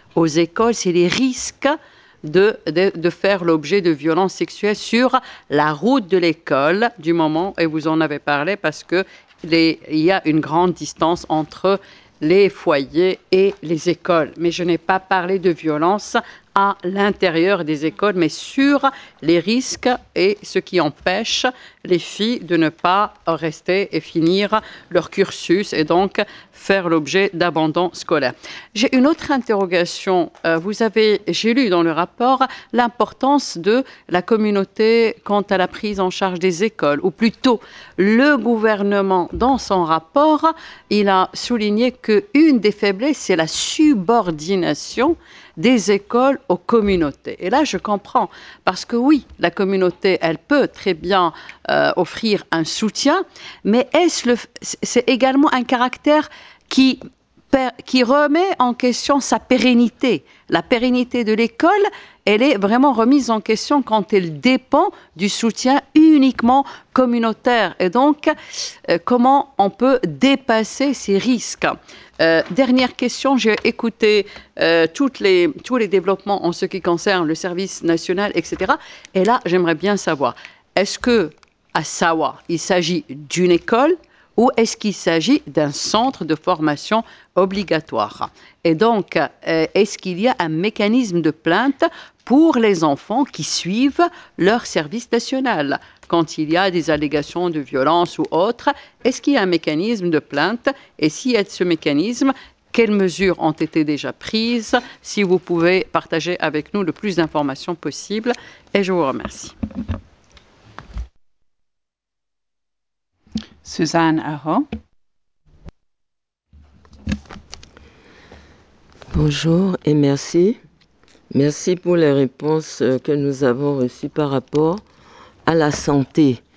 aux écoles, c'est les risques de faire l'objet de violences sexuelles sur la route de l'école du moment, et vous en avez parlé, parce que il y a une grande distance entre les foyers et les écoles. Mais je n'ai pas parlé de violence à l'intérieur des écoles, mais sur les risques et ce qui empêche les filles de ne pas rester et finir leur cursus et donc faire l'objet d'abandon scolaire. J'ai une autre interrogation. J'ai lu dans le rapport l'importance de la communauté quant à la prise en charge des écoles, ou plutôt le gouvernement, dans son rapport, il a souligné qu'une des faiblesses, c'est la subordination des écoles aux communautés. Et là, je comprends, parce que oui, la communauté, elle peut très bien offrir un soutien, mais c'est également un caractère qui remet en question sa pérennité. La pérennité de l'école, elle est vraiment remise en question quand elle dépend du soutien uniquement communautaire. Et donc, comment on peut dépasser ces risques? Dernière question, j'ai écouté tous les développements en ce qui concerne le service national, etc. Et là, j'aimerais bien savoir, est-ce que à Sawa, il s'agit d'une école ou est-ce qu'il s'agit d'un centre de formation obligatoire? Et donc, est-ce qu'il y a un mécanisme de plainte pour les enfants qui suivent leur service national? Quand il y a des allégations de violence ou autre, est-ce qu'il y a un mécanisme de plainte? Et s'il y a ce mécanisme, quelles mesures ont été déjà prises? Si vous pouvez partager avec nous le plus d'informations possible. Et je vous remercie. Suzanne Aho. Bonjour et merci. Merci pour les réponses que nous avons reçues par rapport à la santé